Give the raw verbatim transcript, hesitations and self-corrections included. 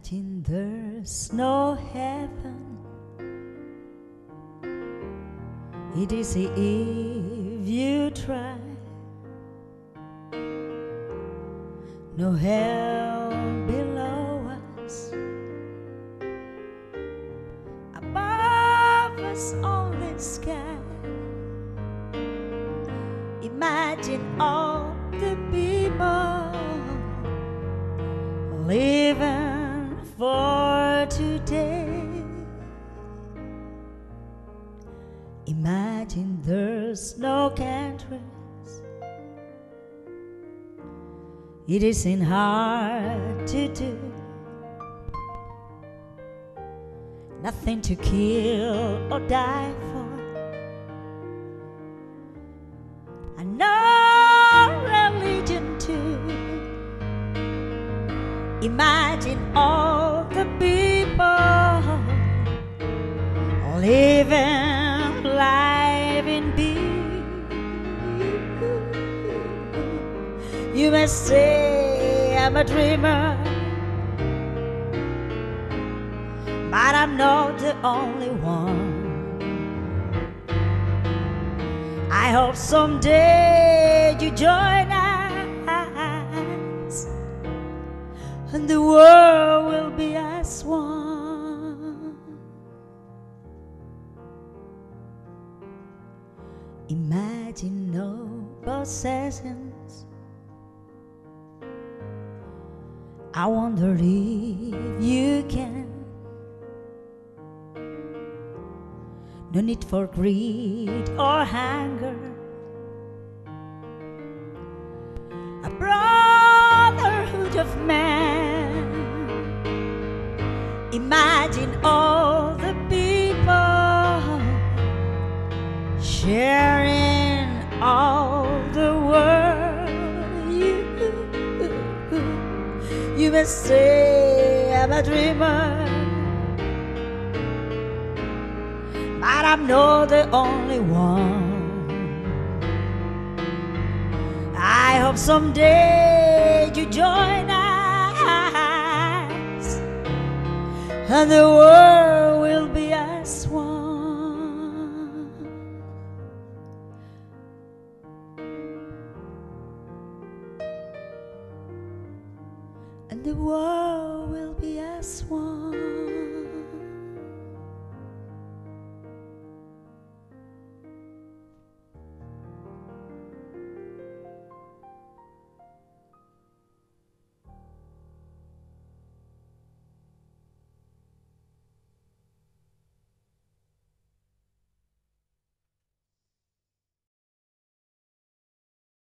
Imagine there's no heaven. It is if you try. No hell below us. Above us only sky. Imagine all the people living for today. Imagine there's no countries. It isn't hard to do. Nothing to kill or die for. And no religion too. Imagine all the people living life in peace. You may say I'm a dreamer, but I'm not the only one. I hope someday you join us, and the world will be as one. Imagine no possessions. I wonder if you can. No need for greed or hunger. A brotherhood of man. Imagine all the people sharing all the world. You, you may say I'm a dreamer, but I'm not the only one. I hope someday you join us, and the world will be as one. And the world will be as one.